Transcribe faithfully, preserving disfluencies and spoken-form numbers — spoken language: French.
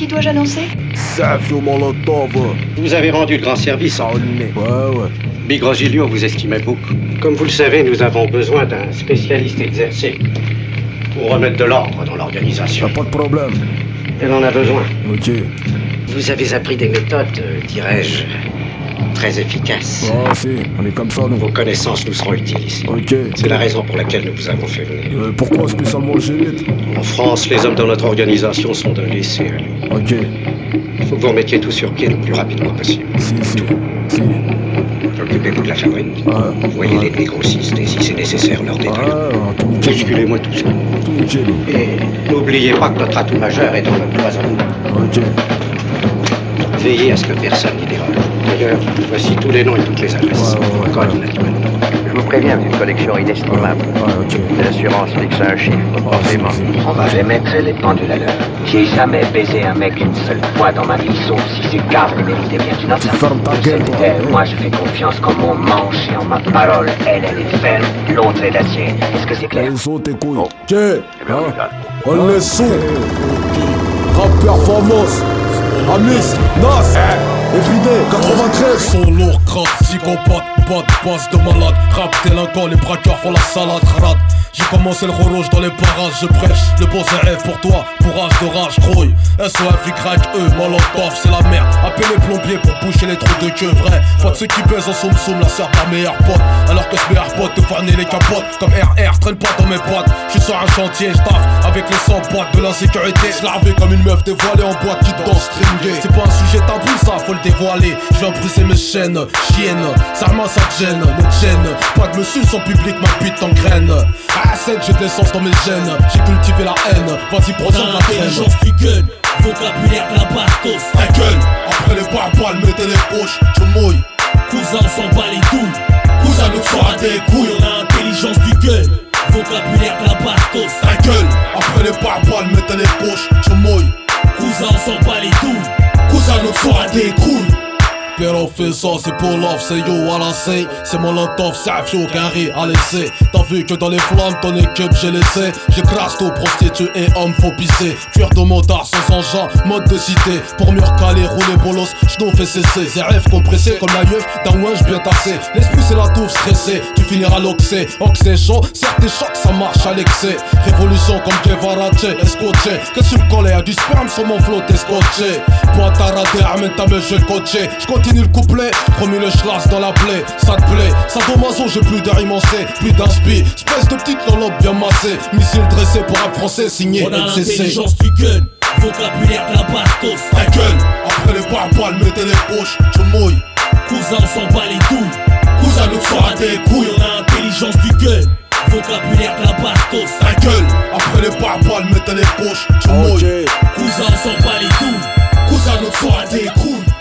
Qui dois-je annoncer? Savio Molotov. Vous avez rendu de grands services. Ouais, ouais. Bigrogilio vous estimait beaucoup. Comme vous le savez, nous avons besoin d'un spécialiste exercé pour remettre de l'ordre dans l'organisation. Y'a pas de problème. Elle en a besoin. Ok. Vous avez appris des méthodes, euh, dirais-je, très efficaces. Ah, si, on est comme ça, nous. Vos connaissances nous seront utiles ici. Ok. C'est la raison pour laquelle nous vous avons fait venir. Euh, pourquoi spécialement le G-huit? En France, les hommes dans notre organisation sont d'un laisser aller. Ok. Il faut que vous remettiez tout sur pied le plus rapidement possible. Si, si. Si. Occupez-vous de la fabrique. Ouais. Voyez ouais. les grossistes et si c'est nécessaire, leur détruire. Ah, tout nickel. Bousculez-moi tout ça. Tout nickel. Et n'oubliez pas que notre atout majeur est dans notre cloisonnement. Ok. Veillez à ce que personne n'y déroge. D'ailleurs, voici tous les noms et toutes les adresses. Ouais, ouais, ouais. Coordonnées naturellement. Je vous préviens, c'est une collection inestimable. Ouais, ouais, ok. L'assurance fixe un chiffre, Ah, si, forcément. si. On va les mettre les pendules à l'heure. J'ai jamais baisé un mec une seule fois dans ma vie, sauf si ces caves les méritaient bien. Tu notes Tu ça? fermes ta Je gueule, sais toi. elle, Ouais. Moi, je fais confiance comme mon manche et en ma parole. Elle, elle est ferme, l'autre est d'acier. Est-ce que c'est clair? Les autres, tes couilles. Ok. bien, Hein? on y va. On les sous. Rap performance. Amis, Nas. Everyday, quatre-vingt-treize. Son lourd, crack, psychopathe, bad, passe de malade. Rap délinquant, les braqueurs font la salade, rade. J'ai commencé le rouge dans les parages, je prêche le beau rêve pour toi, courage de rage, grouille. S O F, Y, E, Molotov, c'est la merde. Appelez les plombiers pour boucher les trous de queue, vrai. Pas de ceux qui baisent en soum soum, la sœur de ma meilleure pote. Alors que ce meilleur pote te fournit les capotes. Comme R R, traîne pas dans mes boîtes. J'suis sur un chantier, j'taffe avec les cent boîtes de l'insécurité. J'lavais comme une meuf dévoilée en boîte qui danse stringée. C'est pas un sujet tabou, ça, faut le dévoiler. Je viens briser mes chaînes, chienne. Ça remonte, ça te gêne, ne te gêne. Pas de monsieur sans public, ma pute t'engraine. À sept, j'ai de l'essence dans mes gènes. J'ai cultivé la haine, vas-y, prends la traîne. L'intelligence du gun, vocabulaire de la bastos. Ta gueule, après les barballes, mettez les poches, je mouille. Cousin, on s'en bat les douilles. Cousin, nous sera des couilles. On a l'intelligence du gun, vocabulaire de la bastos. Ta gueule, après les barballes, mettez les poches, je mouille. Cousin, on s'en bat les douilles. Cousin, nous sera des couilles. Pero fait ça, c'est pour l'off, c'est yo à la C. C'est Molotov, c'est Afio, aucun riz à laisser. T'as vu que dans les flammes, ton équipe j'ai laissé. J'ai crasse tout, prostituée et homme, faut pisser. Cuir de motard, sans engin, mode de cité. Pour mieux recaler, rouler bolos, j'n'en fais cesser. Z F compressé comme la yeuf d'un ouinge bien tassé. L'esprit c'est la touffe stressée, tu finiras l'oxé. Oxé chaud, certes des chocs, ça marche à l'excès. Révolution comme Guevara, escotché. Qu'est-ce que tu me collais à du sperme sur mon flot, t'es scotché. Pointe à rater, amène ta meuf, je vais coacher. J'continue le couplet, remis le schlass dans la plaie. Ça te plaît, ça domazo, j'ai plus d'air immensé, plus d'inspi. Espèce de petite lolope bien massée. Missile dressé pour un français signé On a N C C. l'intelligence du gun, vocabulaire de la bastos. Ta gueule, après les barballes, mettez les poches, je mouille. Cousin, on s'en bat les douilles. Cousin, nous sera des couilles. On a l'intelligence du gun, vocabulaire de la bastos. Ta gueule, après les barballes, mettez les poches, je mouille. Ok. Cousin, on s'en bat les douilles. Cousin, nous sera des couilles.